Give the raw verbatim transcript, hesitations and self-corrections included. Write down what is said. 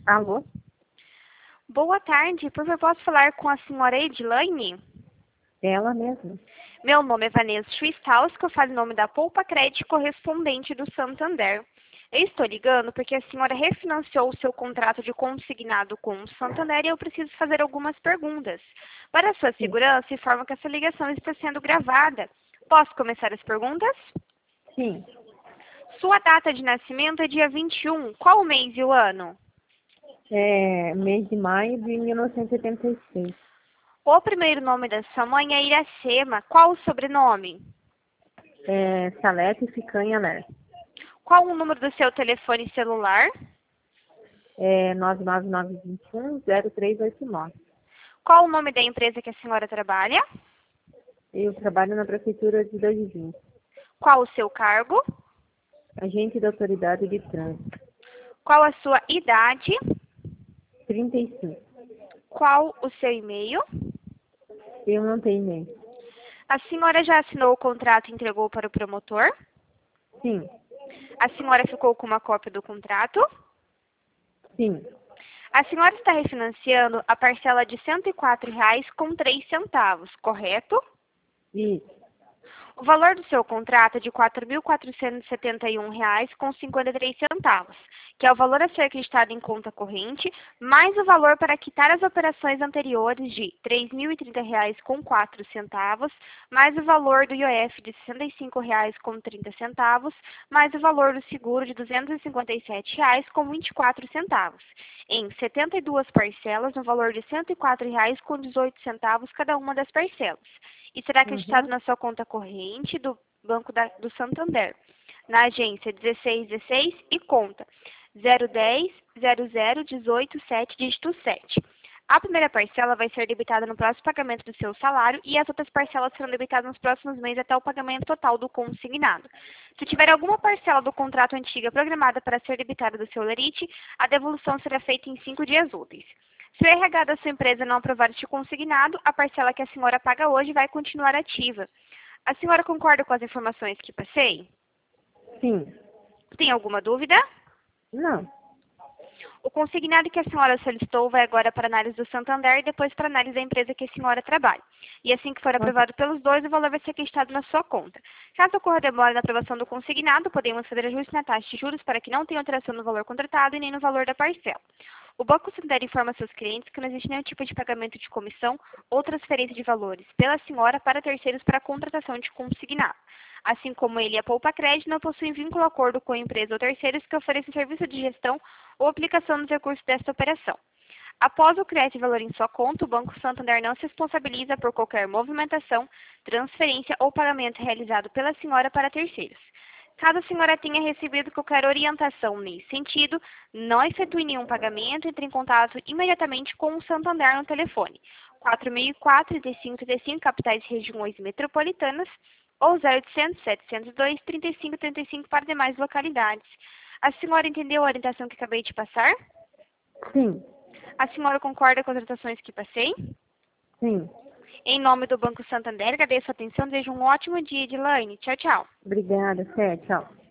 Alô? Boa tarde, por favor, posso falar com a senhora Edilane? Ela mesma. Meu nome é Vanessa Schwistaus, que eu falo em nome da Poupa Crédito correspondente do Santander. Eu estou ligando porque a senhora refinanciou o seu contrato de consignado com o Santander e eu preciso fazer algumas perguntas. Para a sua Sim. segurança, informo que essa ligação está sendo gravada. Posso começar as perguntas? Sim. Sua data de nascimento é dia vinte e um. Qual o mês e o ano? É mês de maio de mil novecentos e setenta e seis. O primeiro nome da sua mãe é Iracema. Qual o sobrenome? É Salete Ficanha Ler. Qual o número do seu telefone celular? É nove nove nove dois um zero três oito nove. Qual o nome da empresa que a senhora trabalha? Eu trabalho na Prefeitura de Dois Vizinhos. Qual o seu cargo? Agente da Autoridade de Trânsito. Qual a sua idade? trinta e cinco. Qual o seu e-mail? Eu não tenho e-mail. A senhora já assinou o contrato e entregou para o promotor? Sim. A senhora ficou com uma cópia do contrato? Sim. A senhora está refinanciando a parcela de cento e quatro reais com três centavos, correto? Isso. O valor do seu contrato é de quatro mil quatrocentos e setenta e um reais com cinquenta e três centavos, que é o valor a ser acreditado em conta corrente, mais o valor para quitar as operações anteriores de três mil e trinta reais com quatro centavos, mais o valor do I O F de sessenta e cinco reais com trinta centavos, mais o valor do seguro de duzentos e cinquenta e sete reais com vinte e quatro centavos, em setenta e duas parcelas no valor de cento e quatro reais com dezoito centavos cada uma das parcelas. E será acreditado Uhum. na sua conta corrente do Banco da, do Santander, na agência dezesseis dezesseis e conta zero dez zero zero dezoito sete, dígito sete. A primeira parcela vai ser debitada no próximo pagamento do seu salário e as outras parcelas serão debitadas nos próximos meses até o pagamento total do consignado. Se tiver alguma parcela do contrato antiga programada para ser debitada do seu lerite, a devolução será feita em cinco dias úteis. Se o R H da sua empresa não aprovar este consignado, a parcela que a senhora paga hoje vai continuar ativa. A senhora concorda com as informações que passei? Sim. Tem alguma dúvida? Não. O consignado que a senhora solicitou vai agora para análise do Santander e depois para análise da empresa que a senhora trabalha. E assim que for Ok. aprovado pelos dois, o valor vai ser acreditado na sua conta. Caso ocorra demora na aprovação do consignado, podemos fazer ajuste na taxa de juros para que não tenha alteração no valor contratado e nem no valor da parcela. O Banco Santander informa seus clientes que não existe nenhum tipo de pagamento de comissão ou transferência de valores pela senhora para terceiros para a contratação de consignado. Assim como ele e a Poupa Crédito não possuem vínculo ou acordo com a empresa ou terceiros que ofereçam serviço de gestão ou aplicação dos recursos desta operação. Após o crédito de valor em sua conta, o Banco Santander não se responsabiliza por qualquer movimentação, transferência ou pagamento realizado pela senhora para terceiros. Caso a senhora tenha recebido qualquer orientação nesse sentido, não efetue nenhum pagamento, entre em contato imediatamente com o Santander no telefone quatro mil e quatro, trinta e cinco trinta e cinco, capitais e regiões metropolitanas, ou zero oitocentos, setecentos e dois, trinta e cinco trinta e cinco para demais localidades. A senhora entendeu a orientação que acabei de passar? Sim. A senhora concorda com as orientações que passei? Sim. Em nome do Banco Santander, agradeço a atenção, desejo um ótimo dia, Edilane. Tchau, tchau. Obrigada, Fé. Tchau.